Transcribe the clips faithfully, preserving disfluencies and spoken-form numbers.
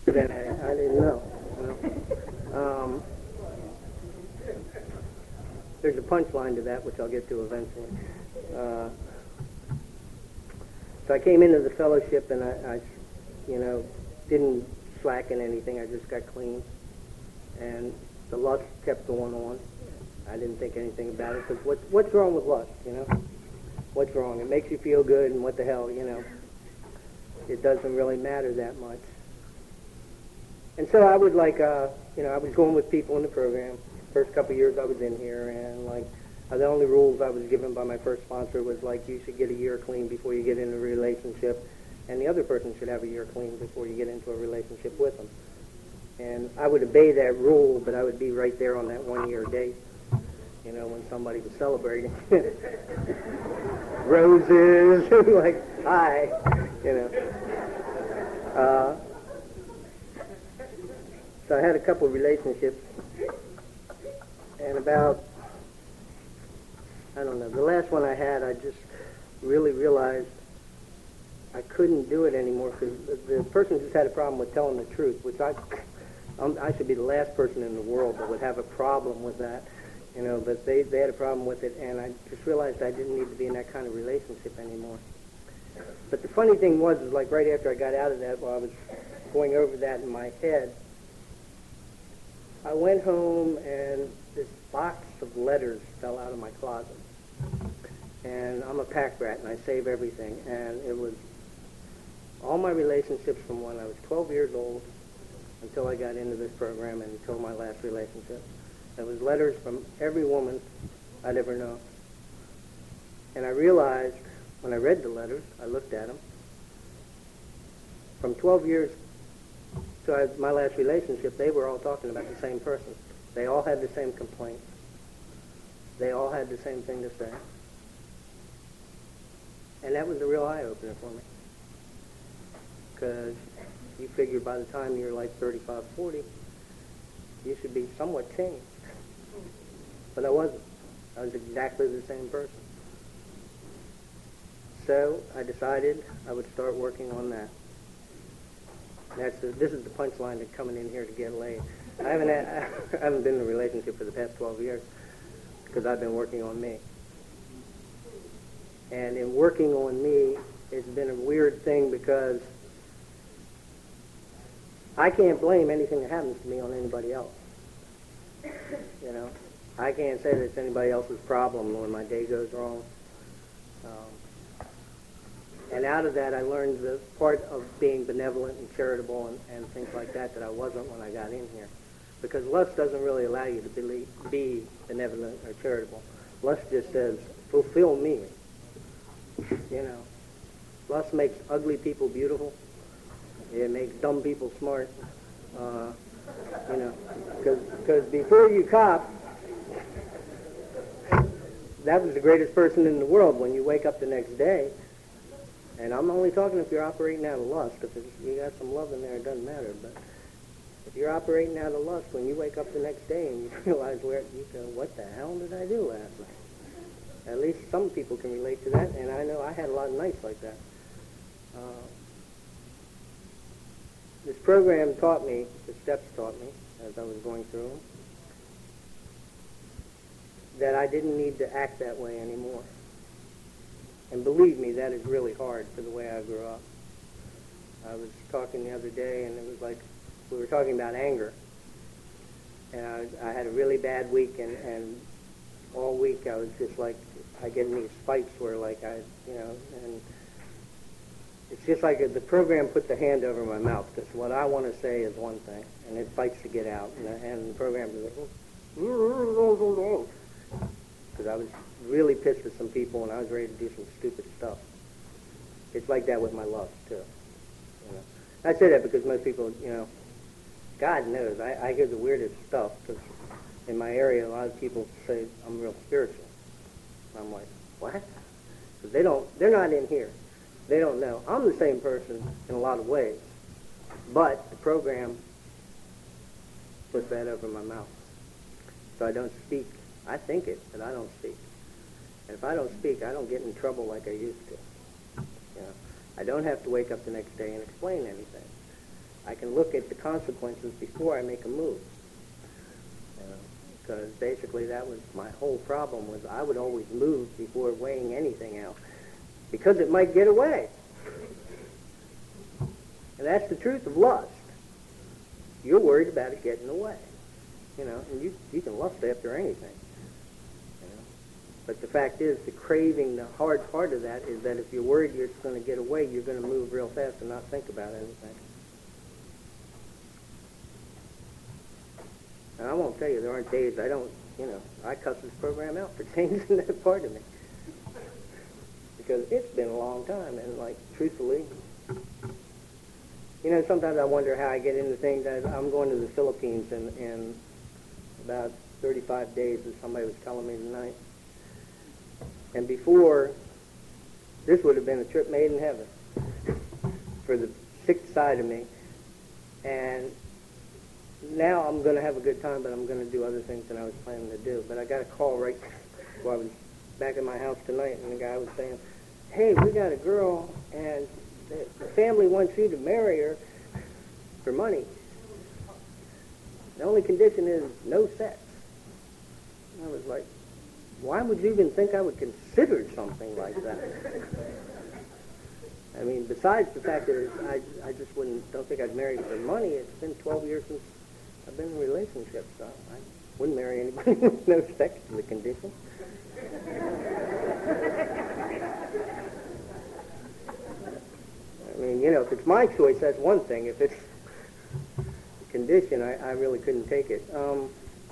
Then I, I didn't know. You know? Um, there's a punchline to that, which I'll get to eventually. Uh, so I came into the fellowship, and I, I, you know, didn't slacken anything. I just got clean, and the lust kept going on. I didn't think anything about it, because what, what's wrong with lust, you know? What's wrong? It makes you feel good, and what the hell, you know? It doesn't really matter that much. And so I would like, uh, you know, I was going with people in the program. First couple of years I was in here, and like, uh, the only rules I was given by my first sponsor was like, you should get a year clean before you get into a relationship, and the other person should have a year clean before you get into a relationship with them. And I would obey that rule, but I would be right there on that one-year date, you know, when somebody was celebrating. Roses, like, hi, you know. Uh, so I had a couple of relationships, and about, I don't know, the last one I had, I just really realized I couldn't do it anymore, because the, the person just had a problem with telling the truth, which I, I'm, I should be the last person in the world that would have a problem with that, you know, but they, they had a problem with it, and I just realized I didn't need to be in that kind of relationship anymore. But the funny thing was, is like right after I got out of that, while I was going over that in my head, I went home and this box of letters fell out of my closet. And I'm a pack rat, and I save everything. And it was all my relationships from when I was twelve years old until I got into this program and until my last relationship. It was letters from every woman I'd ever known. And I realized, when I read the letters, I looked at them, from twelve years to I, my last relationship, they were all talking about the same person. They all had the same complaints. They all had the same thing to say. And that was a real eye-opener for me. Because you figure by the time you're like thirty-five, forty, you should be somewhat changed. But I wasn't. I was exactly the same person. So I decided I would start working on that. That's the, this is the punchline to coming in here to get laid. I haven't had, I haven't been in a relationship for the past twelve years because I've been working on me. And in working on me, it's been a weird thing because I can't blame anything that happens to me on anybody else. You know, I can't say that it's anybody else's problem when my day goes wrong. Um, and out of that, I learned the part of being benevolent and charitable and, and things like that that I wasn't when I got in here. Because lust doesn't really allow you to be, be benevolent or charitable. Lust just says, fulfill me. You know, lust makes ugly people beautiful. It makes dumb people smart. Uh, you know, because before you cop, that was the greatest person in the world. When you wake up the next day, and I'm only talking if you're operating out of lust, because if you got some love in there, it doesn't matter. But if you're operating out of lust, when you wake up the next day and you realize where you go, what the hell did I do last night? At least some people can relate to that, and I know I had a lot of nights like that. Uh, this program taught me, the steps taught me, as I was going through them, that I didn't need to act that way anymore. And believe me, that is really hard for the way I grew up. I was talking the other day, and it was like, we were talking about anger. And I, I had a really bad week, and, and all week I was just like, I get in these fights where like I, you know, and it's just like a, the program put the hand over my mouth, because what I want to say is one thing, and it fights to get out, and the, and the program is like, because I was really pissed at some people, and I was ready to do some stupid stuff. It's like that with my love, too. You know, I say that because most people, you know, God knows, I, I hear the weirdest stuff, because in my area, a lot of people say I'm real spiritual. I'm like, what? Because they don't, they're not in here. They don't know. I'm the same person in a lot of ways, but the program puts that over my mouth. So I don't speak. I think it, but I don't speak. And if I don't speak, I don't get in trouble like I used to. You know, I don't have to wake up the next day and explain anything. I can look at the consequences before I make a move. Because basically that was my whole problem, was I would always move before weighing anything out, because it might get away. And that's the truth of lust. You're worried about it getting away. You know, and you, you can lust after anything. You know? But the fact is, the craving, the hard part of that is that if you're worried you're going to get away, you're going to move real fast and not think about anything. And I won't tell you, there aren't days I don't, you know, I cuss this program out for changing that part of me. Because it's been a long time, and, like, truthfully, you know, sometimes I wonder how I get into things. I, I'm going to the Philippines in, in about thirty-five days, as somebody was telling me tonight. And before, this would have been a trip made in heaven for the sick side of me. And now I'm going to have a good time, but I'm going to do other things than I was planning to do. But I got a call right while I was back in my house tonight, and the guy was saying, hey, we got a girl, and the, the family wants you to marry her for money. The only condition is no sex. And I was like, why would you even think I would consider something like that? I mean, besides the fact that I, I just wouldn't, don't think I'd marry for money. It's been twelve years since I've been in a relationship, so I wouldn't marry anybody with no sex to the condition. I mean, you know, if it's my choice, that's one thing. If it's a condition, I, I really couldn't take it. Um,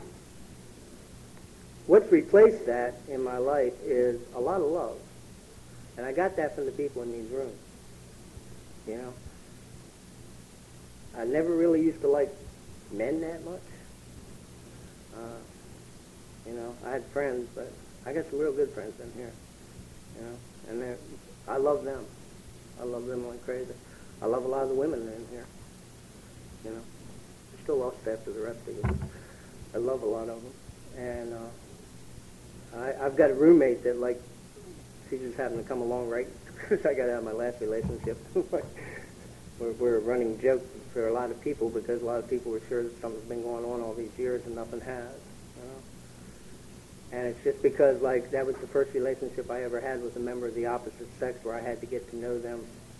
what's replaced that in my life is a lot of love. And I got that from the people in these rooms. You know? I never really used to like men that much. Uh, you know, I had friends, but I got some real good friends in here. You know? And they're, I love them. I love them like crazy. I love a lot of the women in here. You know? I'm still lost after the rest of you. I love a lot of them. And uh, I, I've got a roommate that, like, she just happened to come along right because I got out of my last relationship. we're, we're a running joke for a lot of people because a lot of people were sure that something's been going on all these years and nothing has. You know? And it's just because, like, that was the first relationship I ever had with a member of the opposite sex where I had to get to know them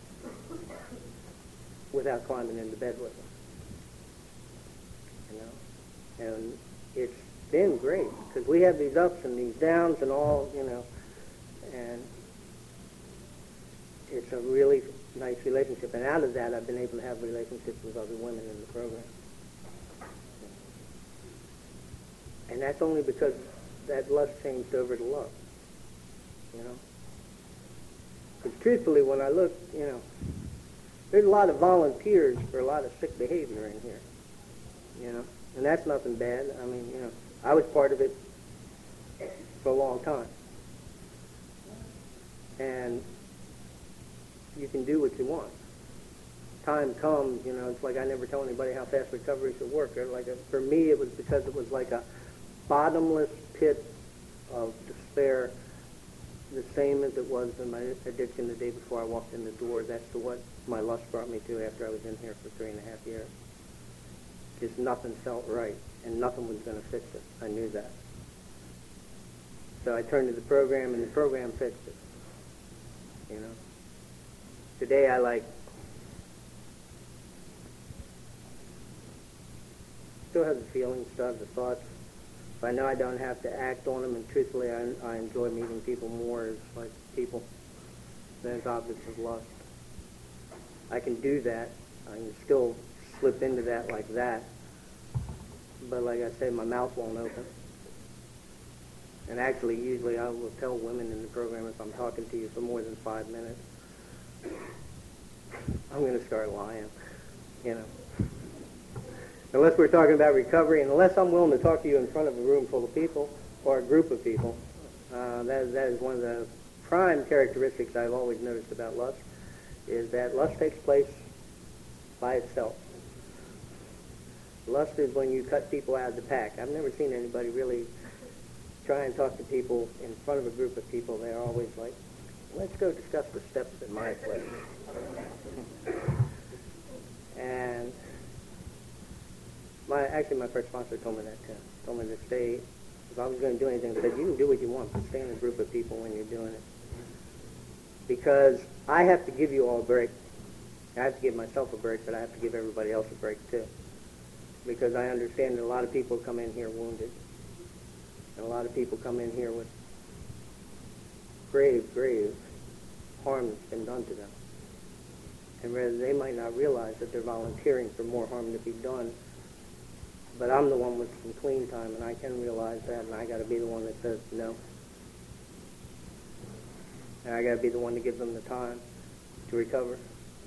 without climbing into bed with them. You know? And it's been great because we have these ups and these downs and all, you know, and it's a really nice relationship. And out of that, I've been able to have relationships with other women in the program. And that's only because that lust changed over to love, you know. Because truthfully, when I look, you know, there's a lot of volunteers for a lot of sick behavior in here, you know. And that's nothing bad. I mean, you know, I was part of it for a long time. And you can do what you want. Time comes, you know, it's like I never tell anybody how fast recovery should work. Or like a, for me, it was because it was like a bottomless pit of despair, the same as it was in my addiction the day before I walked in the door. That's to what my lust brought me to after I was in here for three and a half years. Just nothing felt right, and nothing was going to fix it. I knew that. So I turned to the program, and the program fixed it. You know? Today I like, still have the feelings, still have the thoughts, but I know I don't have to act on them, and truthfully I, I enjoy meeting people more as like people than as objects of lust. I can do that. I can still slip into that like that, but like I say, my mouth won't open. And actually, usually I will tell women in the program if I'm talking to you for more than five minutes, I'm going to start lying, you know. Unless we're talking about recovery, and unless I'm willing to talk to you in front of a room full of people or a group of people, uh, that, that is one of the prime characteristics I've always noticed about lust, is that lust takes place by itself. Lust is when you cut people out of the pack. I've never seen anybody really try and talk to people in front of a group of people. They're always like, let's go discuss the steps in my place. And actually, my first sponsor told me that too. Told me to stay. If I was going to do anything, said, you can do what you want, but stay in a group of people when you're doing it. Because I have to give you all a break. I have to give myself a break, but I have to give everybody else a break too. Because I understand that a lot of people come in here wounded. And a lot of people come in here with grave, grave harm that's been done to them. And rather, they might not realize that they're volunteering for more harm to be done. But I'm the one with some clean time, and I can realize that, and I got to be the one that says no. And I got to be the one to give them the time to recover.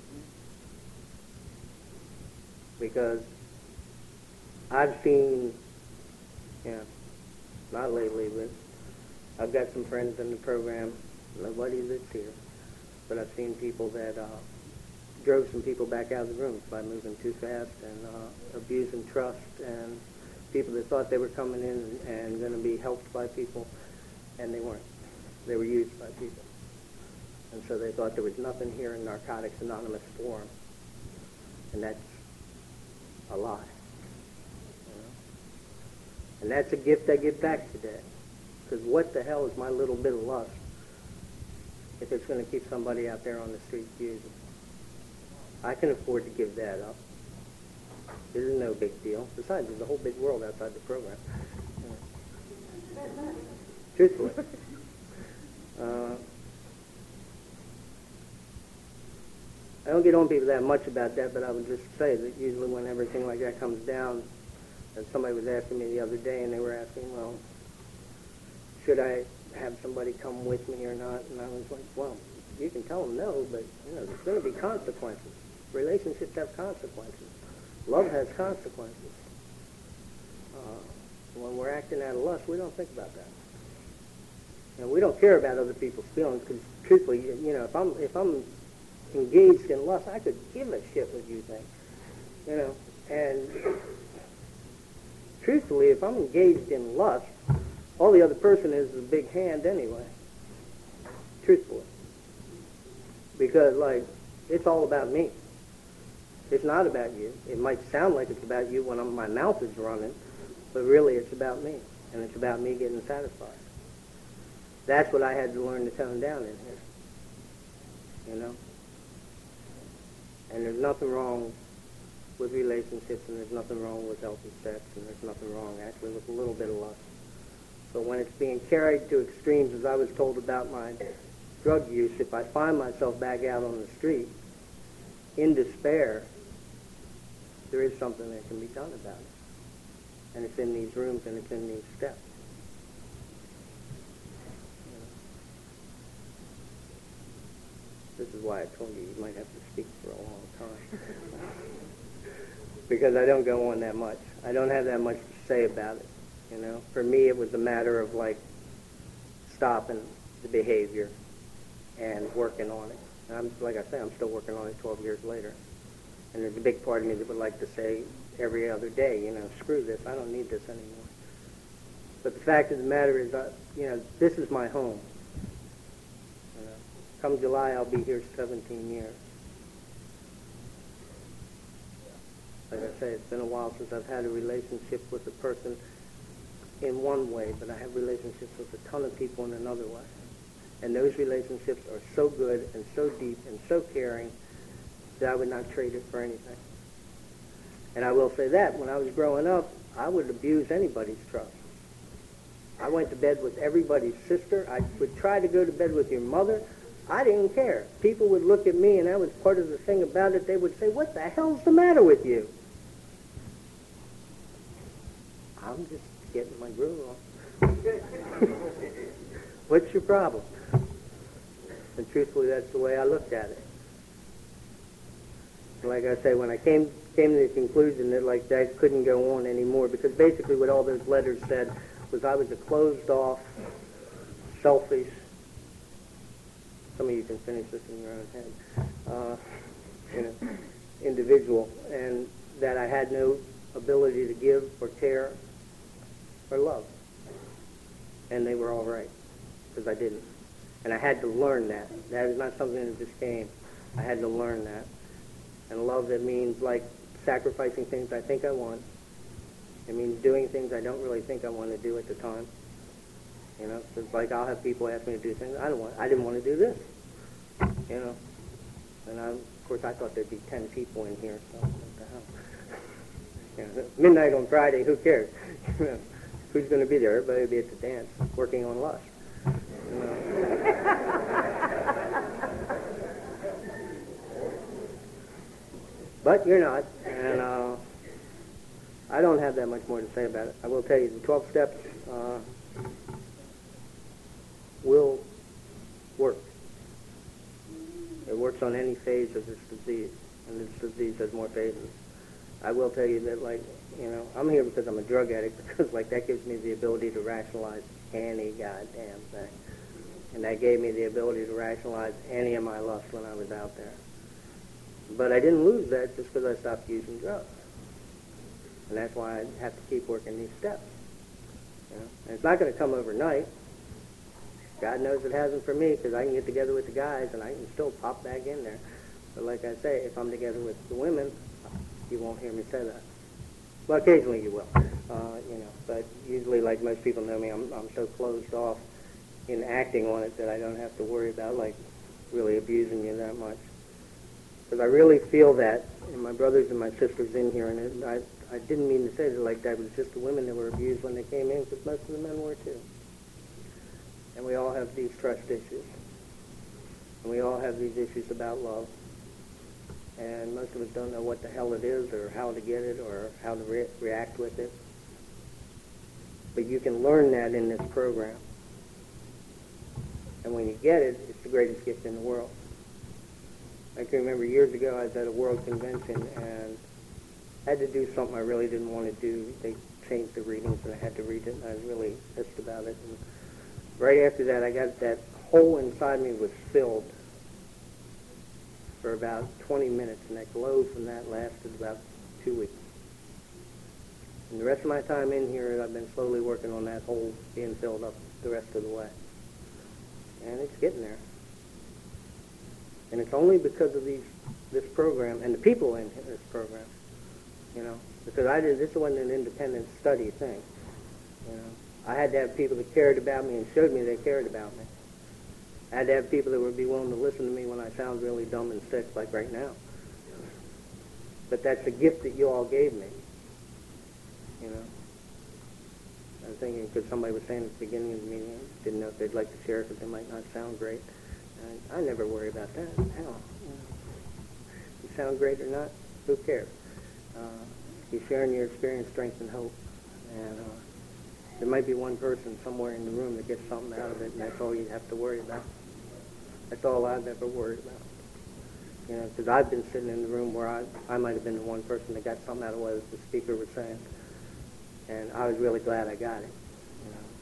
Because I've seen, yeah, not lately, but I've got some friends in the program, nobody that's here, but I've seen people that uh, drove some people back out of the rooms by moving too fast and uh, abusing trust, and people that thought they were coming in and going to be helped by people, and they weren't. They were used by people. And so they thought there was nothing here in Narcotics Anonymous form, and that's a lie. You know? And that's a gift I give back today. Because what the hell is my little bit of lust if it's going to keep somebody out there on the street using? I can afford to give that up. This is no big deal. Besides, there's a whole big world outside the program. Yeah. Truthfully. Uh, I don't get on people that much about that, but I would just say that usually when everything like that comes down, and somebody was asking me the other day, and they were asking, well, should I have somebody come with me or not? And I was like, well, you can tell them no, but you know, there's going to be consequences. Relationships have consequences. Love has consequences. Uh, when we're acting out of lust, we don't think about that. And we don't care about other people's feelings, because truthfully, you know, if I'm if I'm engaged in lust, I could give a shit what you think, you know. And truthfully, if I'm engaged in lust, all the other person is is a big hand anyway. Truthfully, because like it's all about me. It's not about you. It might sound like it's about you when I'm, my mouth is running, but really it's about me, and it's about me getting satisfied. That's what I had to learn to tone down in here, you know. And there's nothing wrong with relationships, and there's nothing wrong with healthy sex, and there's nothing wrong actually with a little bit of lust. But when it's being carried to extremes, as I was told about my drug use, if I find myself back out on the street in despair, there is something that can be done about it. And it's in these rooms, and it's in these steps. This is why I told you you might have to speak for a long time. Because I don't go on that much. I don't have that much to say about it. You know, for me it was a matter of like stopping the behavior and working on it. And I'm, like I say, I'm still working on it twelve years later. And there's a big part of me that would like to say every other day, you know, screw this, I don't need this anymore. But the fact of the matter is, I, you know, this is my home. You know, come July, I'll be here seventeen years. Like I say, it's been a while since I've had a relationship with a person in one way, but I have relationships with a ton of people in another way. And those relationships are so good and so deep and so caring that I would not trade it for anything. And I will say that, when I was growing up, I would abuse anybody's trust. I went to bed with everybody's sister. I would try to go to bed with your mother. I didn't care. People would look at me, and that was part of the thing about it. They would say, what the hell's the matter with you? I'm just getting my groove on. What's your problem? And truthfully, that's the way I looked at it. Like I say, when I came came to the conclusion that like that couldn't go on anymore, because basically what all those letters said was I was a closed-off, selfish, some of you can finish this in your own head, uh, you know, individual, and that I had no ability to give or care or love. And they were all right, because I didn't. And I had to learn that. That is not something that just came. I had to learn that. And love, that means like sacrificing things I think I want It means doing things I don't really think I want to do at the time. You know, so it's like I'll have people ask me to do things I don't want. I didn't want to do this. You know, and I, of course I thought there'd be ten people in here. So what the hell? You know, midnight on Friday. Who cares? You know, who's going to be there? Everybody will be at the dance, working on lust. You know? But you're not, and uh, I don't have that much more to say about it. I will tell you, the twelve steps uh, will work. It works on any phase of this disease, and this disease has more phases. I will tell you that, like, you know, I'm here because I'm a drug addict, because, like, that gives me the ability to rationalize any goddamn thing. And that gave me the ability to rationalize any of my lust when I was out there. But I didn't lose that just because I stopped using drugs. And that's why I have to keep working these steps. You know? And it's not going to come overnight. God knows it hasn't for me, because I can get together with the guys and I can still pop back in there. But like I say, if I'm together with the women, you won't hear me say that. Well, occasionally you will, uh, you know. But usually, like most people know me, I'm, I'm so closed off in acting on it that I don't have to worry about, like, really abusing you that much. Because I really feel that, and my brothers and my sisters in here, and it, I, I didn't mean to say it like that, it was just the women that were abused when they came in, because most of the men were too. And we all have these trust issues. And we all have these issues about love. And most of us don't know what the hell it is, or how to get it, or how to re- react with it. But you can learn that in this program. And when you get it, it's the greatest gift in the world. I can remember years ago I was at a world convention and I had to do something I really didn't want to do. They changed the readings and I had to read it, and I was really pissed about it. And right after that, I got that hole inside me was filled for about twenty minutes, and that glow from that lasted about two weeks. And the rest of my time in here, I've been slowly working on that hole being filled up the rest of the way. And it's getting there. And it's only because of these, this program and the people in this program, you know, because I did, this wasn't an independent study thing, you know. I had to have people that cared about me and showed me they cared about me. I had to have people that would be willing to listen to me when I sound really dumb and sick, like right now. But that's a gift that you all gave me, you know. I was thinking, because somebody was saying at the beginning of the meeting, didn't know if they'd like to share because they might not sound great. And I never worry about that. Hell, you know, you sound great or not, who cares? Uh, you're sharing your experience, strength, and hope. And uh, there might be one person somewhere in the room that gets something out of it, and that's all you have to worry about. That's all I've ever worried about. You know, because I've been sitting in the room where I, I might have been the one person that got something out of what the speaker was saying. And I was really glad I got it, you know.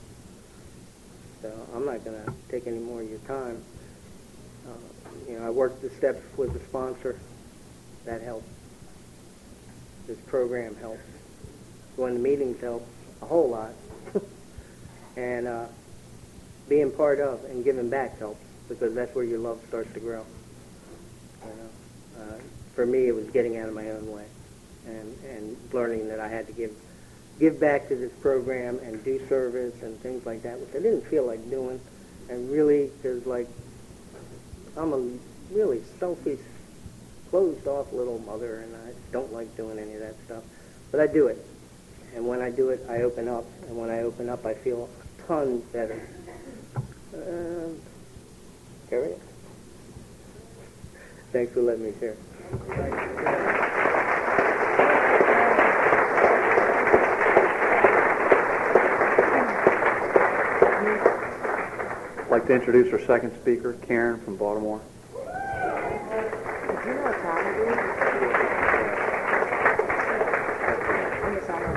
So I'm not going to take any more of your time. Uh, you know, I worked the steps with the sponsor. That helped. This program helps. Going to meetings helps a whole lot. And uh, being part of and giving back helps, because that's where your love starts to grow. You know? uh, for me, it was getting out of my own way and, and learning that I had to give give back to this program and do service and things like that, which I didn't feel like doing. And really, because, like, I'm a really selfish, closed-off little mother, and I don't like doing any of that stuff. But I do it. And when I do it, I open up. And when I open up, I feel a ton better. Uh, carry it. Thanks for letting me share. I'd like to introduce our second speaker, Karen from Baltimore. Did you know what time it is? When is on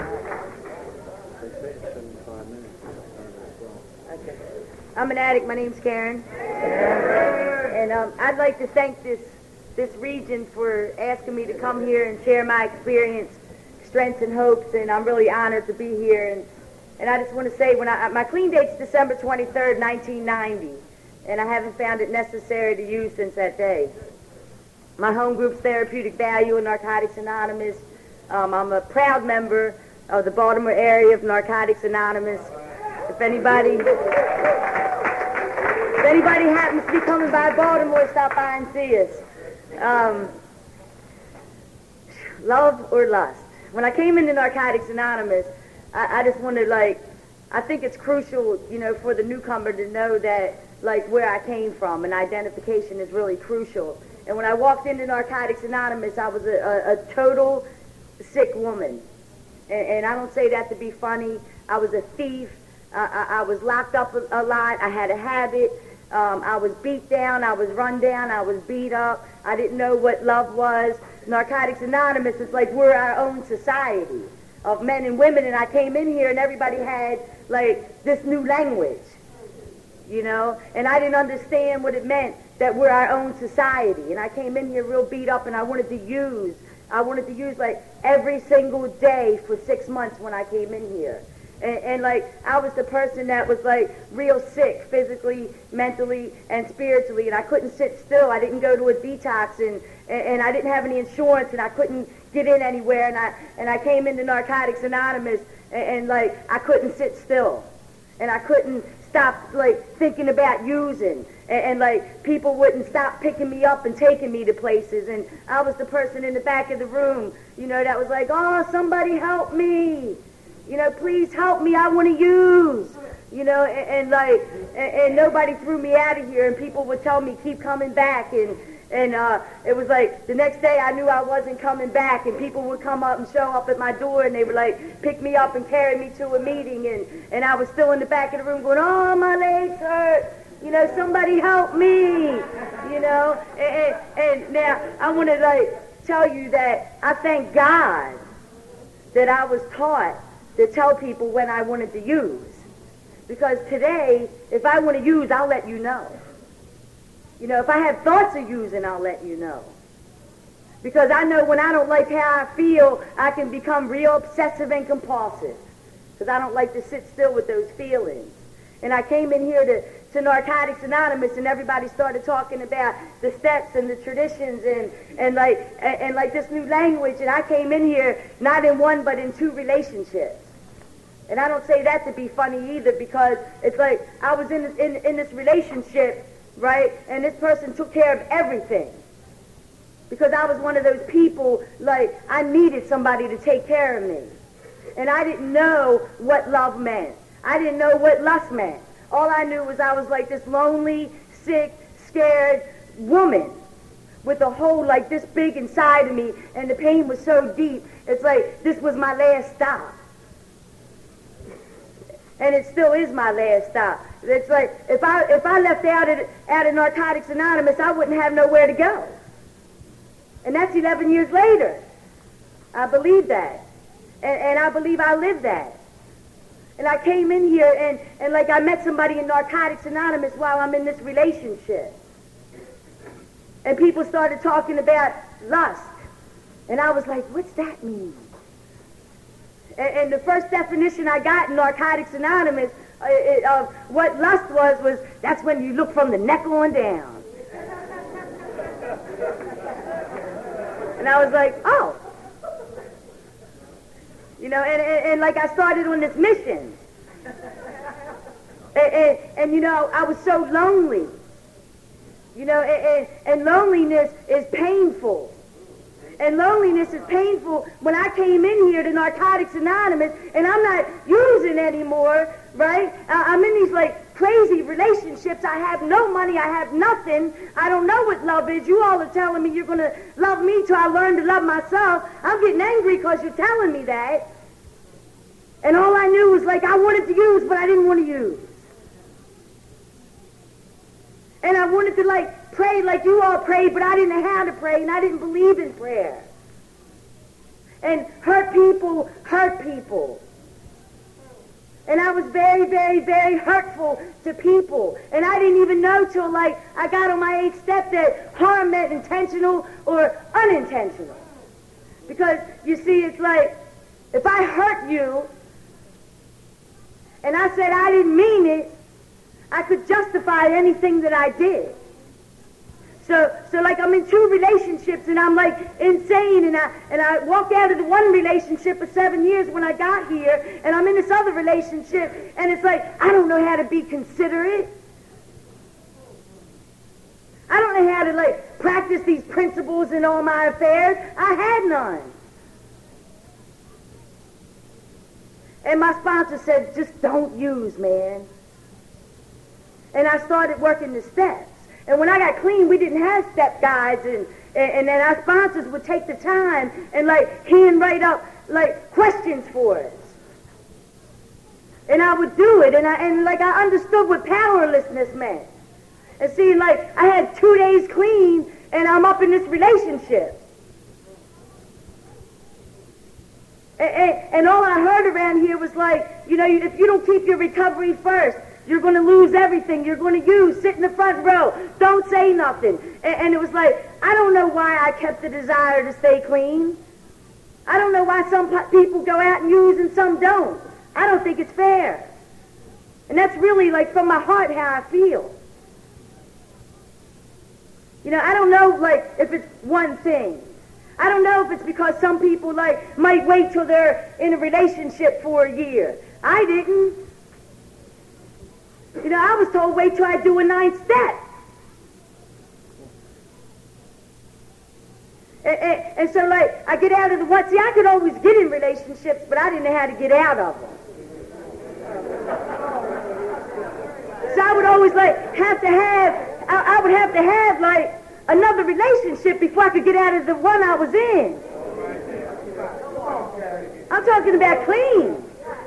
Okay. I'm an addict. My name's Karen. And um, I'd like to thank this this region for asking me to come here and share my experience, strengths, and hopes. And I'm really honored to be here. And And I just want to say, when I, my clean date's December twenty-third, nineteen ninety, and I haven't found it necessary to use since that day. My home group's Therapeutic Value and Narcotics Anonymous. Um, I'm a proud member of the Baltimore area of Narcotics Anonymous. If anybody, if anybody happens to be coming by Baltimore, stop by and see us. Um, love or lust? When I came into Narcotics Anonymous, I, I just wanted, like, I think it's crucial, you know, for the newcomer to know that, like, where I came from, and identification is really crucial. And when I walked into Narcotics Anonymous, I was a, a, a total sick woman. And, and I don't say that to be funny. I was a thief. Uh, I, I was locked up a, a lot. I had a habit. Um, I was beat down. I was run down. I was beat up. I didn't know what love was. Narcotics Anonymous is like we're our own society of men and women. And I came in here and everybody had, like, this new language, you know. And I didn't understand what it meant that we're our own society. And I came in here real beat up, and I wanted to use, I wanted to use, like, every single day for six months when I came in here. And, and, like, I was the person that was, like, real sick physically, mentally, and spiritually, and I couldn't sit still. I didn't go to a detox, and, and, and I didn't have any insurance, and I couldn't get in anywhere, and I, and I came into Narcotics Anonymous, and, and, like, I couldn't sit still. And I couldn't stop, like, thinking about using. And, and, like, people wouldn't stop picking me up and taking me to places. And I was the person in the back of the room, you know, that was like, oh, somebody help me. You know, please help me. I want to use. You know, and, and like, and, and nobody threw me out of here. And people would tell me, keep coming back. And, and uh, it was like the next day I knew I wasn't coming back. And people would come up and show up at my door. And they would, like, pick me up and carry me to a meeting. And, and I was still in the back of the room going, oh, my legs hurt. You know, somebody help me. You know, and, and, and now I want to, like, tell you that I thank God that I was taught to tell people when I wanted to use. Because today, if I want to use, I'll let you know. You know, if I have thoughts of using, I'll let you know. Because I know when I don't like how I feel, I can become real obsessive and compulsive. Because I don't like to sit still with those feelings. And I came in here to, to Narcotics Anonymous, and everybody started talking about the steps and the traditions and, and, like, and, and like this new language. And I came in here not in one but in two relationships. And I don't say that to be funny either, because it's like I was in, in, in this relationship, right, and this person took care of everything. Because I was one of those people, like, I needed somebody to take care of me. And I didn't know what love meant. I didn't know what lust meant. All I knew was I was like this lonely, sick, scared woman with a hole like this big inside of me, and the pain was so deep, it's like this was my last stop. And it still is my last stop. It's like if I if I left out of, out of Narcotics Anonymous, I wouldn't have nowhere to go. And that's eleven years later. I believe that. And, and I believe I lived that. And I came in here and, and like I met somebody in Narcotics Anonymous while I'm in this relationship. And people started talking about lust. And I was like, what's that mean? And, and the first definition I got in Narcotics Anonymous uh, it, of what lust was, was that's when you look from the neck on down. And I was like, oh. You know, and, and, and like I started on this mission. And, and, and, you know, I was so lonely. You know, and, and, and loneliness is painful. And loneliness is painful. When I came in here to Narcotics Anonymous, and I'm not using anymore, right? Uh, I'm in these, like, crazy relationships. I have no money. I have nothing. I don't know what love is. You all are telling me you're going to love me till I learn to love myself. I'm getting angry because you're telling me that. And all I knew was, like, I wanted to use, but I didn't want to use. And I wanted to, like, pray like you all prayed, but I didn't know how to pray, and I didn't believe in prayer. And hurt people hurt people. And I was very, very, very hurtful to people. And I didn't even know till, like, I got on my eighth step that harm meant intentional or unintentional. Because, you see, it's like, if I hurt you, and I said I didn't mean it, I could justify anything that I did. So, so like I'm in two relationships and I'm like insane, and I and I walked out of the one relationship for seven years when I got here, and I'm in this other relationship, and it's like I don't know how to be considerate. I don't know how to like practice these principles in all my affairs. I had none. And my sponsor said, just don't use, man. And I started working the steps. And when I got clean, we didn't have step guides, and, and, and then our sponsors would take the time and like hand write up like questions for us. And I would do it, and I and like I understood what powerlessness meant. And see, like I had two days clean, and I'm up in this relationship. And, and, and all I heard around here was like, you know, if you don't keep your recovery first, you're going to lose everything. You're going to use, sit in the front row, don't say nothing. And, and it was like, I don't know why I kept the desire to stay clean. I don't know why some people go out and use and some don't. I don't think it's fair. And that's really like from my heart how I feel. You know, I don't know like if it's one thing. I don't know if it's because some people like might wait till they're in a relationship for a year. I didn't. You know, I was told wait till I do a ninth step. And, and, and so like I get out of the one. See, I could always get in relationships, but I didn't know how to get out of them. So I would always like have to have, I, I would have to have like another relationship before I could get out of the one I was in. I'm talking about clean.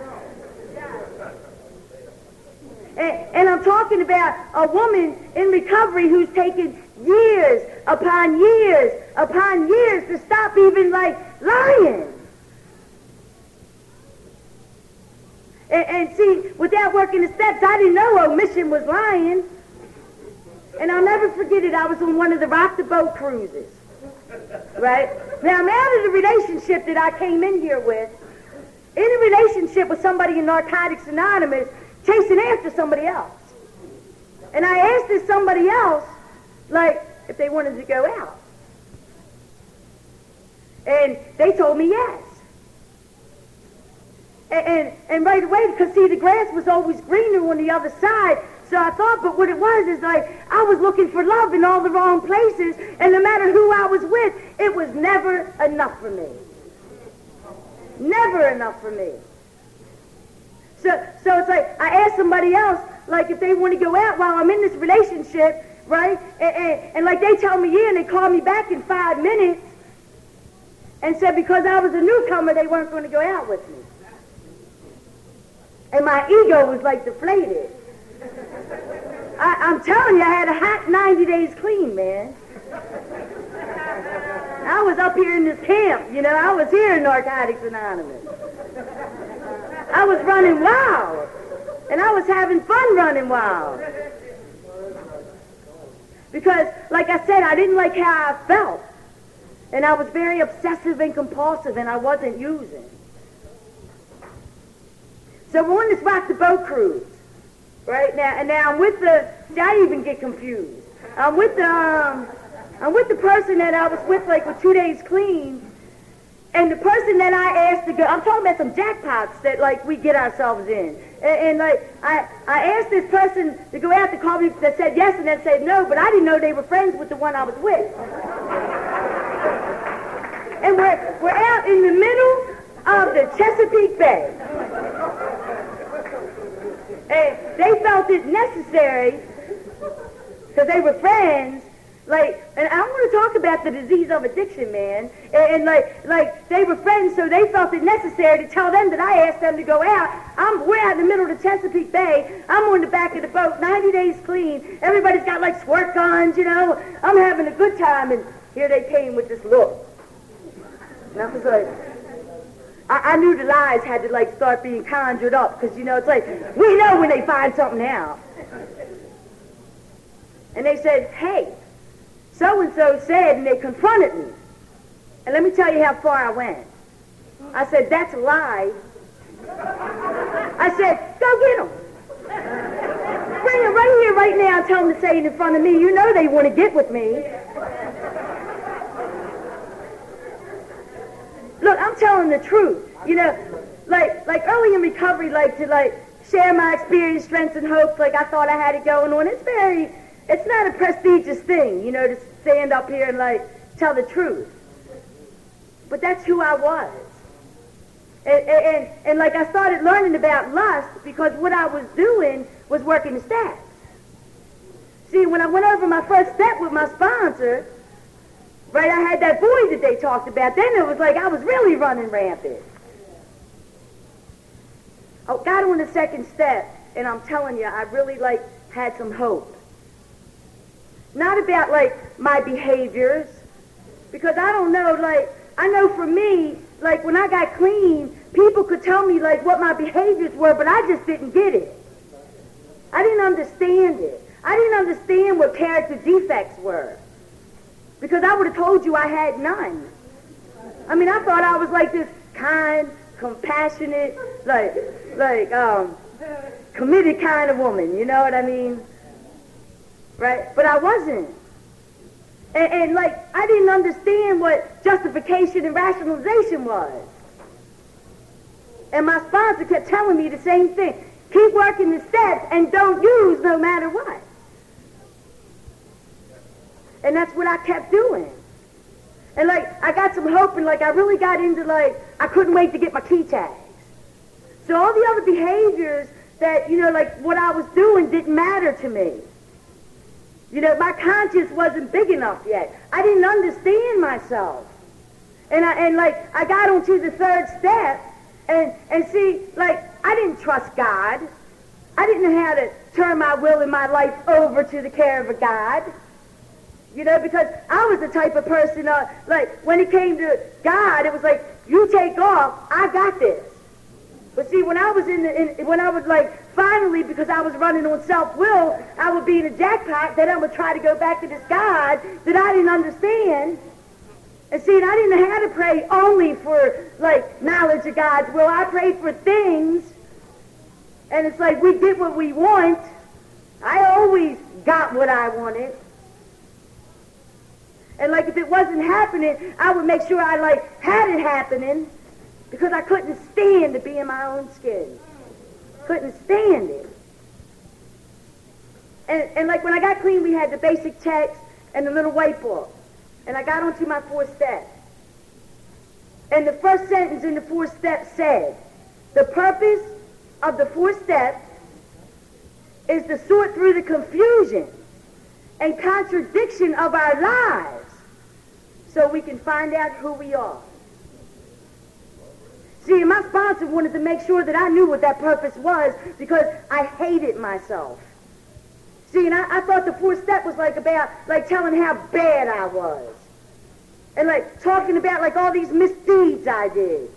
And, and I'm talking about a woman in recovery who's taken years upon years upon years to stop even like lying. And, and see, without working the steps, I didn't know omission was lying. And I'll never forget it. I was on one of the Rock the Boat cruises. Right? Now, I'm out of the relationship that I came in here with. In a relationship with somebody in Narcotics Anonymous, chasing after somebody else. And I asked this somebody else, like, if they wanted to go out. And they told me yes. And, and, and right away, because see, the grass was always greener on the other side, so I thought, but what it was is like, I was looking for love in all the wrong places, and no matter who I was with, it was never enough for me. Never enough for me. So, so it's like, I asked somebody else, like, if they want to go out while I'm in this relationship, right? And, and, and like, they tell me yeah, and they call me back in five minutes and said because I was a newcomer, they weren't going to go out with me. And my ego was, like, deflated. I, I'm telling you, I had a hot ninety days clean, man. I was up here in this camp, you know, I was here in Narcotics Anonymous. I was running wild, and I was having fun running wild. Because, like I said, I didn't like how I felt, and I was very obsessive and compulsive, and I wasn't using. So we're on this Rock the Boat cruise. Right now, and now I'm with the. See, I even get confused. I'm with the. Um, I'm with the person that I was with, like with two days clean, and the person that I asked to go. I'm talking about some jackpots that like we get ourselves in, and, and like I, I asked this person to go out to call me that said yes and then said no, but I didn't know they were friends with the one I was with. And we're we're out in the middle of the Chesapeake Bay. And they felt it necessary, because they were friends, like, and I want to talk about the disease of addiction, man, and, and like, like, they were friends, so they felt it necessary to tell them that I asked them to go out. I'm, we're out in the middle of the Chesapeake Bay, I'm on the back of the boat, ninety days clean, everybody's got, like, squirt guns, you know, I'm having a good time, and here they came with this look. And I was like, I, I knew the lies had to, like, start being conjured up, because, you know, it's like, we know when they find something out. And they said, hey, so-and-so said, and they confronted me. And let me tell you how far I went. I said, that's a lie. I said, go get them. I am right here, right now, tell them to say it in front of me. You know they want to get with me. Look, I'm telling the truth. You know, like like early in recovery, like to like share my experience, strengths, and hopes. Like I thought I had it going on. It's very, it's not a prestigious thing, you know, to stand up here and like tell the truth. But that's who I was. And, and, and, and like I started learning about lust because what I was doing was working the steps. See, when I went over my first step with my sponsor, right, I had that boy that they talked about. Then it was like I was really running rampant. I got on the second step, and I'm telling you, I really like had some hope. Not about like my behaviors, because I don't know, like, I know for me, like when I got clean, people could tell me like what my behaviors were, but I just didn't get it. I didn't understand it. I didn't understand what character defects were, because I would have told you I had none. I mean, I thought I was like this kind, compassionate, like, like, um, committed kind of woman, you know what I mean? Right? But I wasn't. And, and like, I didn't understand what justification and rationalization was. And my sponsor kept telling me the same thing. Keep working the steps and don't use no matter what. And that's what I kept doing. And like, I got some hope, and like, I really got into like, I couldn't wait to get my key tags. So all the other behaviors that, you know, like what I was doing didn't matter to me. You know, my conscience wasn't big enough yet. I didn't understand myself. And I, and like, I got onto the third step, and, and see, like, I didn't trust God. I didn't know how to turn my will and my life over to the care of a God. You know, because I was the type of person, uh, like, when it came to God, it was like, you take off, I got this. But see, when I was in the, in, when I was like, finally, because I was running on self-will, I would be in a jackpot, then I would try to go back to this God that I didn't understand. And see, and I didn't know how to pray only for, like, knowledge of God's will. I prayed for things, and it's like, we get what we want. I always got what I wanted. And like, if it wasn't happening, I would make sure I like had it happening, because I couldn't stand to be in my own skin. Couldn't stand it. And, and like when I got clean, we had the basic text and the little white book. And I got onto my fourth step. And the first sentence in the fourth step said, the purpose of the fourth step is to sort through the confusion and contradiction of our lives so we can find out who we are. See, my sponsor wanted to make sure that I knew what that purpose was, because I hated myself. See, and I, I thought the fourth step was like about, like telling how bad I was. And like talking about like all these misdeeds I did.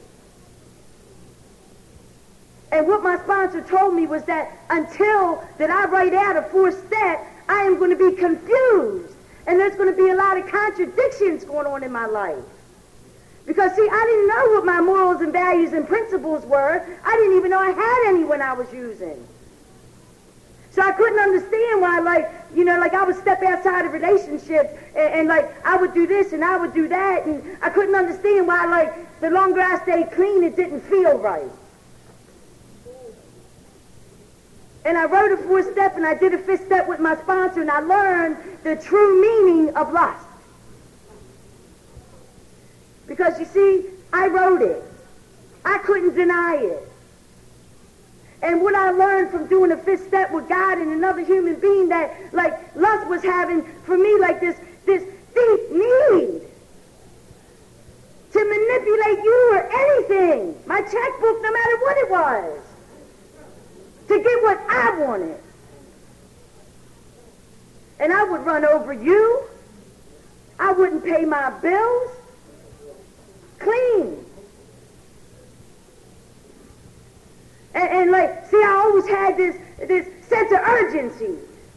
And what my sponsor told me was that until that I write out a fourth step, I am going to be confused. And there's going to be a lot of contradictions going on in my life. Because, see, I didn't know what my morals and values and principles were. I didn't even know I had any when I was using. So I couldn't understand why, like, you know, like I would step outside of relationships and, and, like, I would do this and I would do that. And I couldn't understand why, like, the longer I stayed clean, it didn't feel right. And I wrote a fourth step, and I did a fifth step with my sponsor, and I learned the true meaning of lust. Because, you see, I wrote it. I couldn't deny it. And what I learned from doing a fifth step with God and another human being, that, like, lust was having, for me, like this, this deep need to manipulate you or anything, my checkbook, no matter what it was, to get what I wanted. And I would run over you. I wouldn't pay my bills. Clean. And, and like, see, I always had this, this sense of urgency.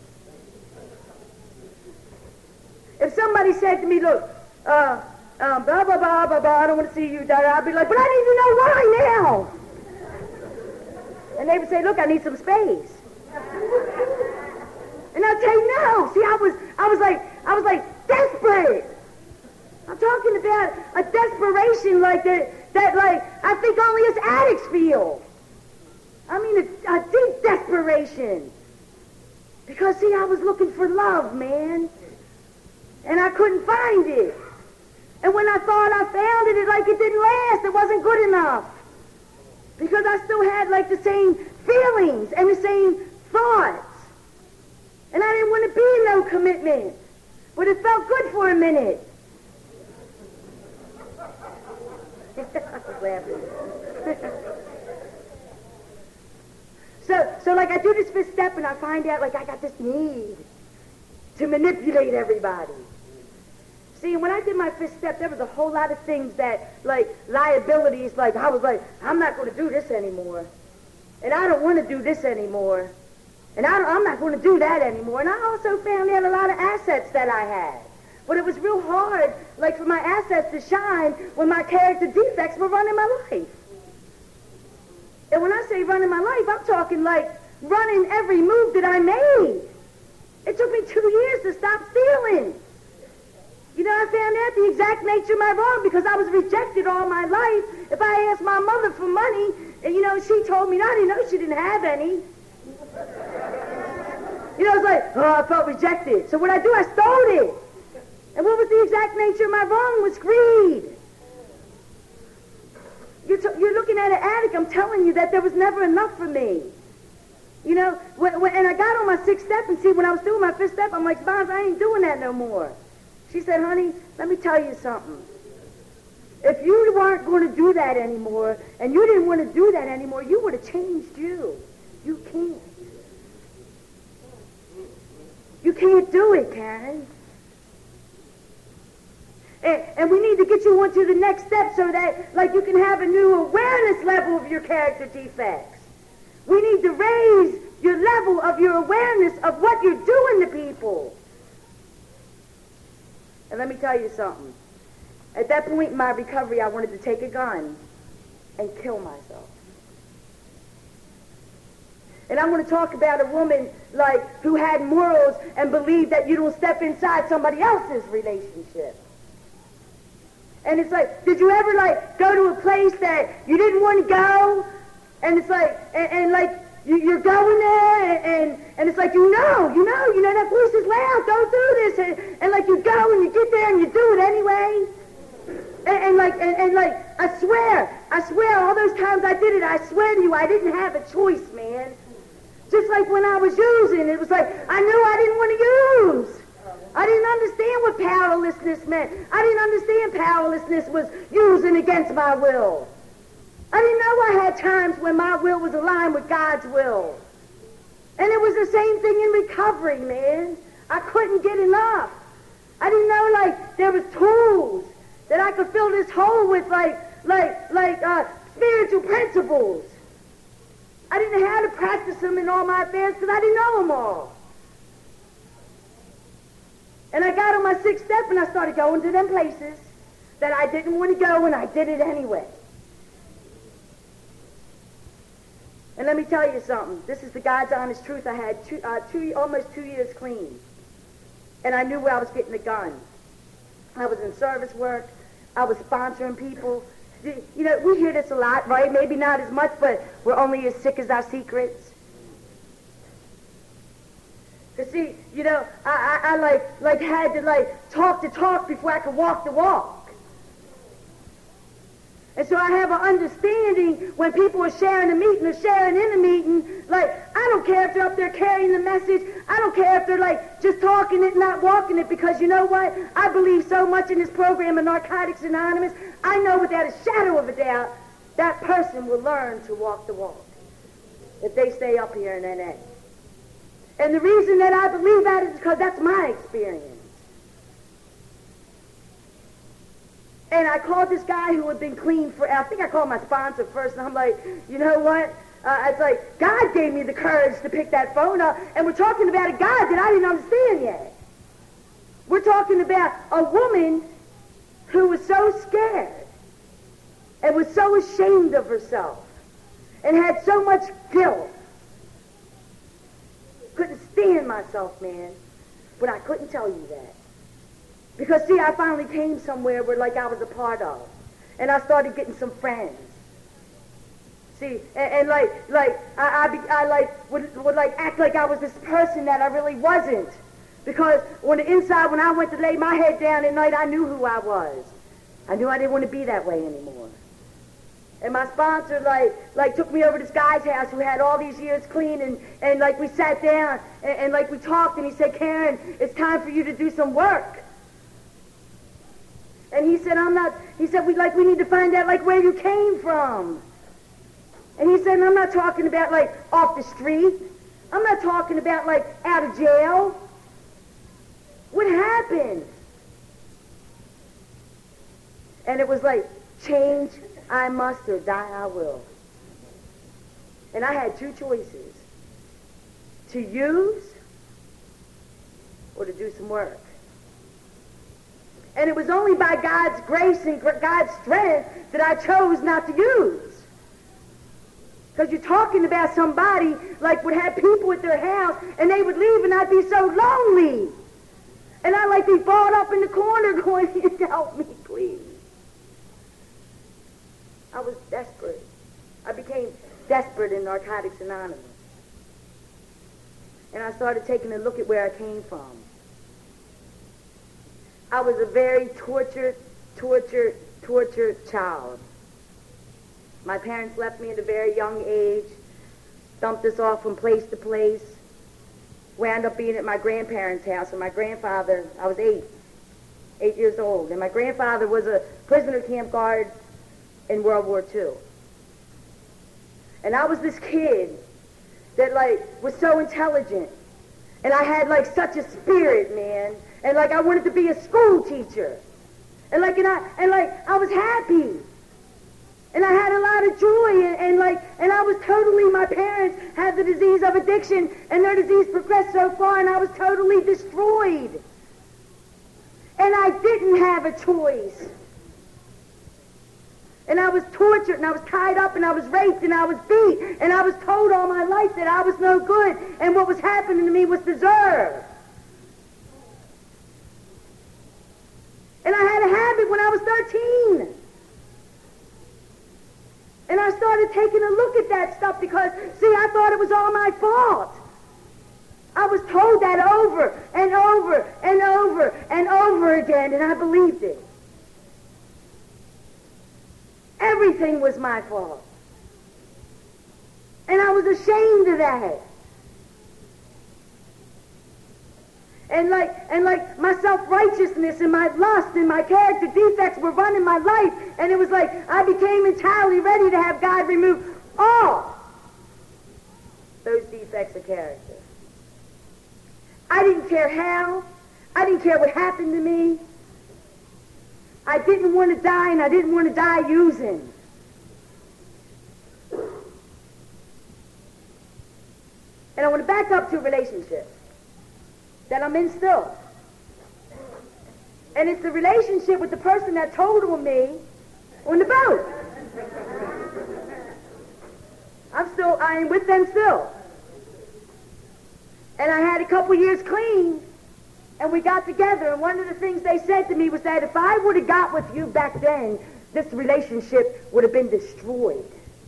If somebody said to me, look, uh, um, blah, blah, blah, blah, blah, I don't want to see you, da, da, I'd be like, but I need to know why now. And they would say, look, I need some space. And I'll tell you, no. See, I was, I was like, I was like desperate. I'm talking about a desperation like that, that like I think only us addicts feel. I mean, a, a deep desperation. Because, see, I was looking for love, man. And I couldn't find it. And when I thought I found it, it like it didn't last. It wasn't good enough. Because I still had like the same feelings and the same thoughts. And I didn't want to be in no commitment. But it felt good for a minute. I was laughing. so, so like I do this fifth step and I find out like I got this need to manipulate everybody. See, when I did my fifth step, there was a whole lot of things that, like, liabilities, like, I was like, I'm not going to do this anymore. And I don't want to do this anymore. And I don't, I'm not going to do that anymore. And I also found out a lot of assets that I had. But it was real hard, like, for my assets to shine when my character defects were running my life. And when I say running my life, I'm talking, like, running every move that I made. It took me two years to stop stealing. You know, I found out the exact nature of my wrong because I was rejected all my life. If I asked my mother for money, and, you know, she told me, I didn't know she didn't have any. You know, it's like, oh, I felt rejected. So what I do, I stole it. And what was the exact nature of my wrong was greed. You're, t- you're looking at an addict. I'm telling you that there was never enough for me. You know, when, when, and I got on my sixth step, and see, when I was doing my fifth step, I'm like, Bonds, I ain't doing that no more. She said, honey, let me tell you something. If you weren't going to do that anymore, and you didn't want to do that anymore, you would have changed you. You can't. You can't do it, Karen. And, and we need to get you onto the next step so that, like, you can have a new awareness level of your character defects. We need to raise your level of your awareness of what you're doing to people. And let me tell you something. At that point in my recovery, I wanted to take a gun and kill myself. And I'm going to talk about a woman, like, who had morals and believed that you don't step inside somebody else's relationship. And it's like, did you ever, like, go to a place that you didn't want to go? And it's like, and, and like, you, you're going there, and, and, and it's like, you know, you know, you know, that voice is loud, don't do this. And, and like, you go, and you get there, and you do it anyway. And, and like, and, and like, I swear, I swear, all those times I did it, I swear to you, I didn't have a choice, man. Just like when I was using, it was like, I knew I didn't want to use. I didn't understand what powerlessness meant. I didn't understand powerlessness was using against my will. I didn't know I had times when my will was aligned with God's will. And it was the same thing in recovery, man. I couldn't get enough. I didn't know, like, there was tools that I could fill this hole with, like, like, like, uh, spiritual principles. I didn't know how to practice them in all my affairs because I didn't know them all. And I got on my sixth step and I started going to them places that I didn't want to go, and I did it anyway. And let me tell you something. This is the God's honest truth. I had two, uh, two, almost two years clean. And I knew where I was getting the gun. I was in service work. I was sponsoring people. You know, we hear this a lot, right? Maybe not as much, but we're only as sick as our secrets. Because, see, you know, I, I, I like, like had to, like, talk the talk before I could walk the walk. And so I have an understanding when people are sharing a meeting or sharing in a meeting, like, I don't care if they're up there carrying the message. I don't care if they're, like, just talking it, not walking it, because you know what? I believe so much in this program of Narcotics Anonymous. I know without a shadow of a doubt that person will learn to walk the walk if they stay up here in N A. And the reason that I believe that is because that's my experience. And I called this guy who had been clean for, I think I called my sponsor first, and I'm like, you know what? Uh, it's like, God gave me the courage to pick that phone up, and we're talking about a God that I didn't understand yet. We're talking about a woman who was so scared and was so ashamed of herself and had so much guilt. couldn't stand myself, man. But I couldn't tell you that. Because, see, I finally came somewhere where, like, I was a part of. And I started getting some friends. See, and, and like, like, I, I, be, I like, would, would, like, act like I was this person that I really wasn't. Because on the inside, when I went to lay my head down at night, I knew who I was. I knew I didn't want to be that way anymore. And my sponsor, like, like took me over to this guy's house who had all these years clean, and, and like, we sat down, and, and, like, we talked, and he said, Karen, it's time for you to do some work. And he said, I'm not, he said, we, like, we need to find out, like, where you came from. And he said, and I'm not talking about, like, off the street. I'm not talking about, like, out of jail. What happened? And it was like, change I must or die I will. And I had two choices. To use or to do some work. And it was only by God's grace and God's strength that I chose not to use. Because you're talking about somebody like would have people at their house and they would leave and I'd be so lonely. And I'd like be balled up in the corner going, help me, please. I was desperate. I became desperate in Narcotics Anonymous. And I started taking a look at where I came from. I was a very tortured, tortured, tortured child. My parents left me at a very young age, dumped us off from place to place. Wound up being at my grandparents' house, and my grandfather, I was eight, eight years old, and my grandfather was a prisoner camp guard in World War Two. And I was this kid that, like, was so intelligent, and I had, like, such a spirit, man, and, like, I wanted to be a school teacher, and, like, and I, and, like, I was happy. And I had a lot of joy, and, and like, and I was totally, my parents had the disease of addiction, and their disease progressed so far, and I was totally destroyed. And I didn't have a choice. And I was tortured, and I was tied up, and I was raped, and I was beat, and I was told all my life that I was no good, and what was happening to me was deserved. And I had a habit when I was thirteen. And I started taking a look at that stuff because, see, I thought it was all my fault. I was told that over and over and over and over again, and I believed it. Everything was my fault. And I was ashamed of that. And like, and like my self-righteousness and my lust and my character defects were running my life. And it was like I became entirely ready to have God remove all those defects of character. I didn't care how. I didn't care what happened to me. I didn't want to die, and I didn't want to die using. And I want to back up to a relationship that I'm in still. And it's the relationship with the person that told on me on the boat. I'm still, I am with them still. And I had a couple years clean, and we got together, and one of the things they said to me was that if I would have got with you back then, this relationship would have been destroyed.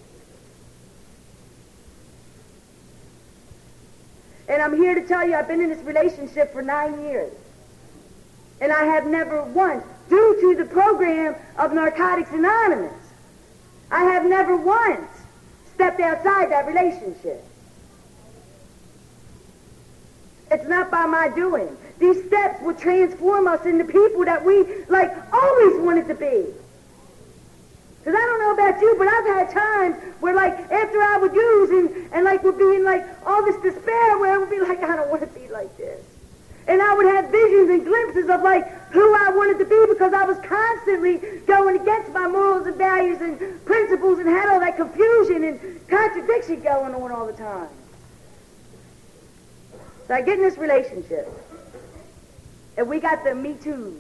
And I'm here to tell you I've been in this relationship for nine years. And I have never once, due to the program of Narcotics Anonymous, I have never once stepped outside that relationship. It's not by my doing. These steps will transform us into people that we, like, always wanted to be. Because I don't know about you, but I've had times where, like, after I would use and, and like, would be in, like, all this despair where I would be like, I don't want to be like this. And I would have visions and glimpses of, like, who I wanted to be because I was constantly going against my morals and values and principles and had all that confusion and contradiction going on all the time. So I get in this relationship, and we got the Me Too's.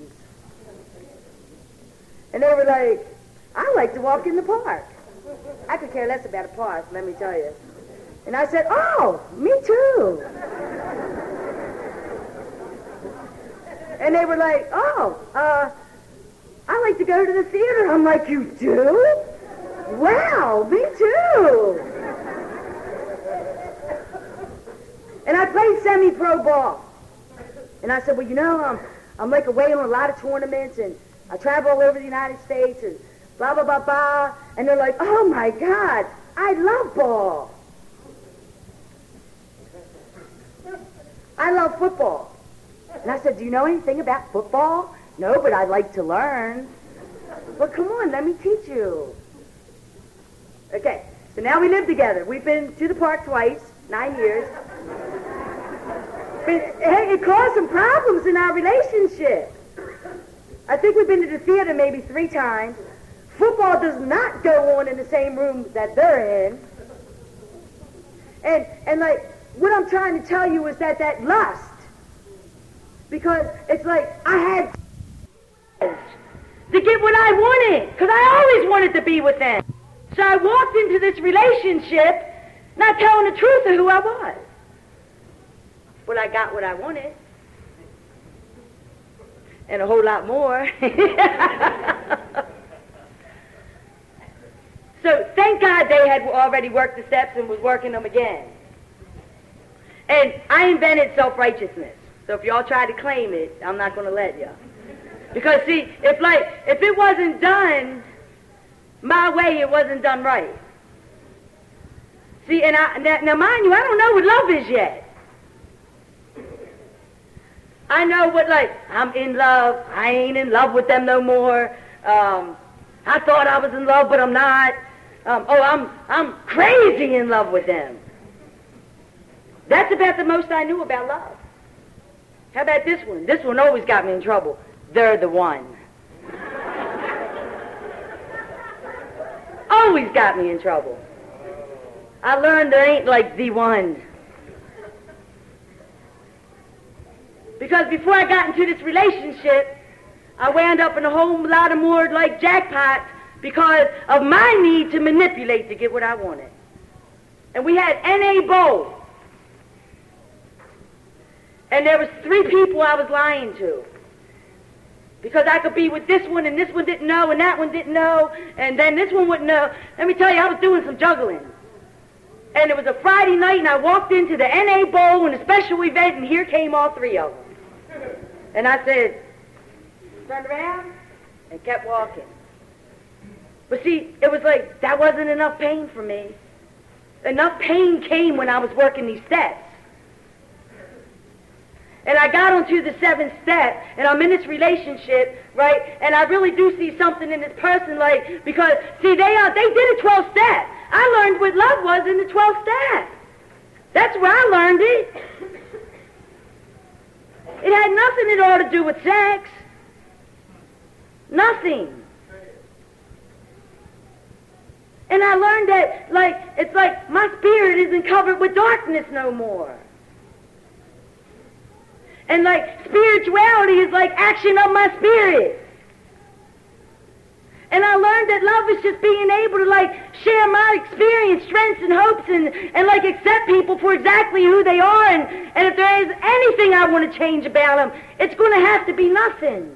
And they were like, I like to walk in the park. I could care less about a park, let me tell you. And I said, oh, me too. And they were like, oh, uh, I like to go to the theater. I'm like, you do? Wow, me too. And I played semi-pro ball. And I said, well, you know, I'm, I'm like away on a lot of tournaments, and I travel all over the United States, and blah, blah, blah, blah. And they're like, oh, my God, I love ball. I love football. And I said, do you know anything about football? No, but I'd like to learn. Well, come on, let me teach you. Okay, so now we live together. We've been to the park twice, nine years. But, hey, it caused some problems in our relationship. I think we've been to the theater maybe three times. Football does not go on in the same room that they're in. And, and like, what I'm trying to tell you is that that lust, because it's like I had to get what I wanted, because I always wanted to be with them. So I walked into this relationship not telling the truth of who I was. But I got what I wanted. And a whole lot more. So thank God they had already worked the steps and was working them again. And I invented self-righteousness. So if y'all try to claim it, I'm not going to let you. Because see, if like, if it wasn't done my way, it wasn't done right. See, and I, now, now mind you, I don't know what love is yet. I know what, like, I'm in love. I ain't in love with them no more. Um, I thought I was in love, but I'm not. Um, oh, I'm, I'm crazy in love with them. That's about the most I knew about love. How about this one? This one always got me in trouble. They're the one. Always got me in trouble. I learned there ain't like the one. Because before I got into this relationship, I wound up in a whole lot of more like jackpots because of my need to manipulate to get what I wanted. And we had N A Bowl. And there was three people I was lying to. Because I could be with this one, and this one didn't know, and that one didn't know, and then this one wouldn't know. Let me tell you, I was doing some juggling. And it was a Friday night, and I walked into the N A Bowl in a special event, and here came all three of them. And I said, turned around, and kept walking. But see, it was like, that wasn't enough pain for me. Enough pain came when I was working these steps. And I got onto the seventh step, and I'm in this relationship, right? And I really do see something in this person, like, because, see, they are, they did a twelve step. I learned what love was in the twelfth step. That's where I learned it. It had nothing at all to do with sex. Nothing. And I learned that, like, it's like my spirit isn't covered with darkness no more. And like spirituality is like action of my spirit. And I learned that love is just being able to like share my experience, strengths and hopes and, and like accept people for exactly who they are. And, and if there is anything I want to change about them, it's going to have to be nothing.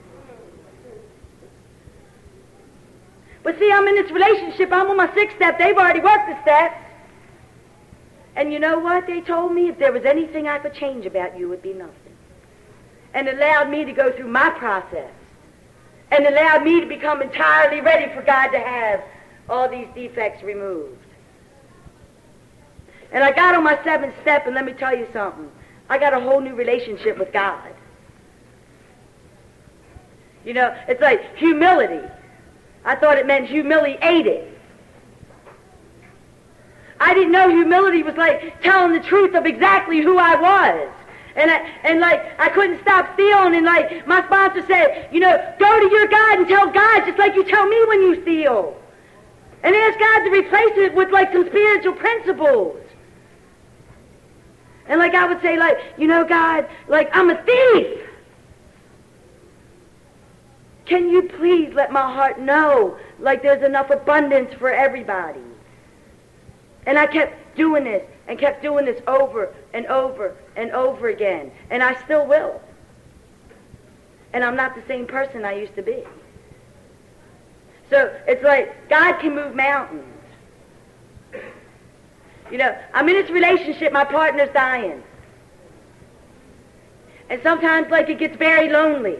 But see, I'm in this relationship. I'm on my sixth step. They've already worked the steps. And you know what? They told me if there was anything I could change about you, it would be nothing. And allowed me to go through my process. And allowed me to become entirely ready for God to have all these defects removed. And I got on my seventh step, and let me tell you something. I got a whole new relationship with God. You know, it's like humility. I thought it meant humiliated. I didn't know humility was like telling the truth of exactly who I was. And I, and like, I couldn't stop stealing, and like, my sponsor said, you know, go to your God and tell God just like you tell me when you steal. And ask God to replace it with like some spiritual principles. And like I would say, like, you know, God, like, I'm a thief. Can you please let my heart know, like, there's enough abundance for everybody? And I kept doing this, and kept doing this over and over and over again. And I still will. and I'm not the same person I used to be. So it's like God can move mountains. You know, I'm in this relationship, my partner's dying. And sometimes, like, it gets very lonely.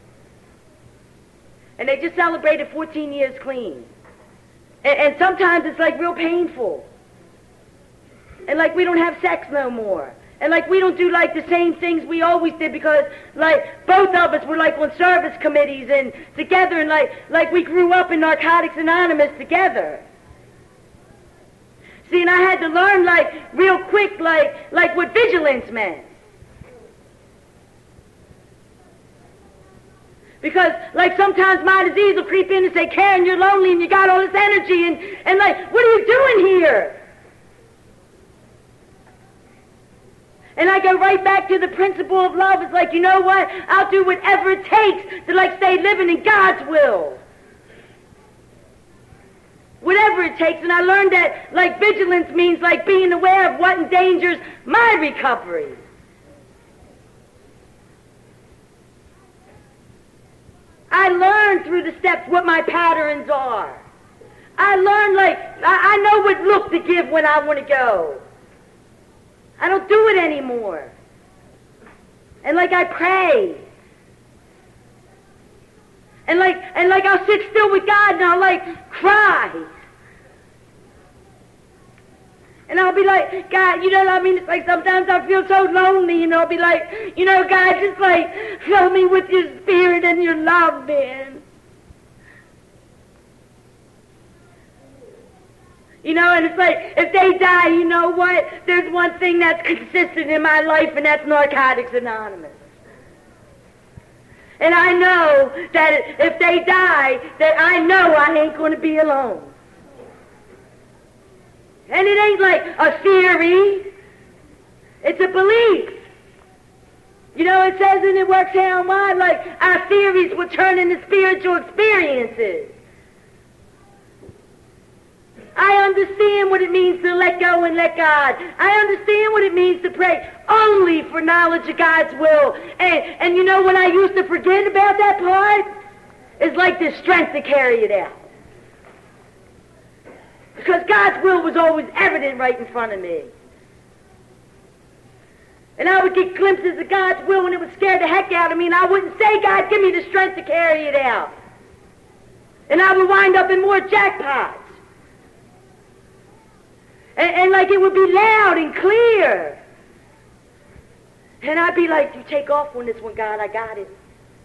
And they just celebrated fourteen years clean. And, and sometimes it's, like, real painful. And, like, we don't have sex no more. And, like, we don't do, like, the same things we always did because, like, both of us were, like, on service committees and together. And, like, like we grew up in Narcotics Anonymous together. See, and I had to learn, like, real quick, like, like what vigilance meant. Because, like, sometimes my disease will creep in and say, Karen, you're lonely and you got all this energy, and, and like, what are you doing here? And I go right back to the principle of love. It's like, you know what? I'll do whatever it takes to, like, stay living in God's will. Whatever it takes. And I learned that, like, vigilance means, like, being aware of what endangers my recovery. I learned through the steps what my patterns are. I learned, like, I, I know what look to give when I want to go. I don't do it anymore. And, like, I pray. And, like, and, like, I'll sit still with God and I'll, like, cry. And I'll be like, God, you know what I mean? It's like sometimes I feel so lonely, and I'll be like, you know, God, just like fill me with your spirit and your love, man. You know, and it's like, if they die, you know what? There's one thing that's consistent in my life, and that's Narcotics Anonymous. And I know that if they die, that I know I ain't going to be alone. And it ain't like a theory. It's a belief. You know, it says in it works here and wide, like our theories will turn into spiritual experiences. I understand what it means to let go and let God. I understand what it means to pray only for knowledge of God's will. And, and you know what I used to forget about that part? It's like the strength to carry it out. Because God's will was always evident right in front of me. And I would get glimpses of God's will and it would scare the heck out of me, and I wouldn't say, God, give me the strength to carry it out. And I would wind up in more jackpots. And, and like it would be loud and clear. And I'd be like, you take off on this one, God, I got it.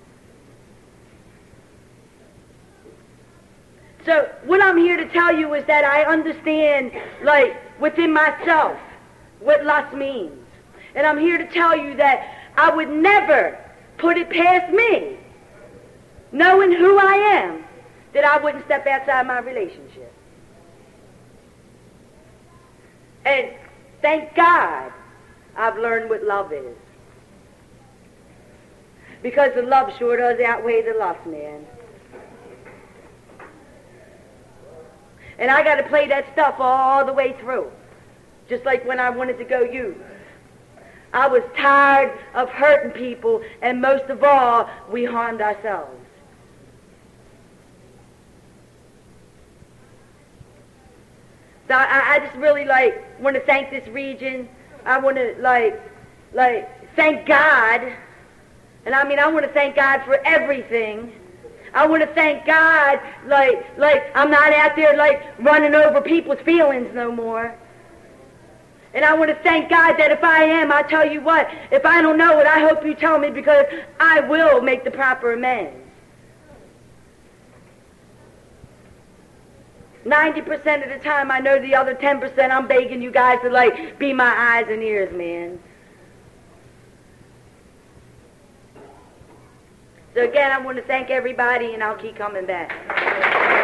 So what I'm here to tell you is that I understand, like, within myself, what lust means. And I'm here to tell you that I would never put it past me, knowing who I am, that I wouldn't step outside my relationship. And thank God I've learned what love is. Because the love sure does outweigh the lust, man. And I got to play that stuff all the way through. Just like when I wanted to go youth. I was tired of hurting people, and most of all, we harmed ourselves. So I, I just really, like, want to thank this region. I want to, like, like, thank God. And I mean, I want to thank God for everything. I want to thank God, like, like I'm not out there, like, running over people's feelings no more. And I want to thank God that if I am, I tell you what, if I don't know it, I hope you tell me, because I will make the proper amends. ninety percent of the time, I know the other ten percent, I'm begging you guys to, like, be my eyes and ears, man. So again, I want to thank everybody, and I'll keep coming back.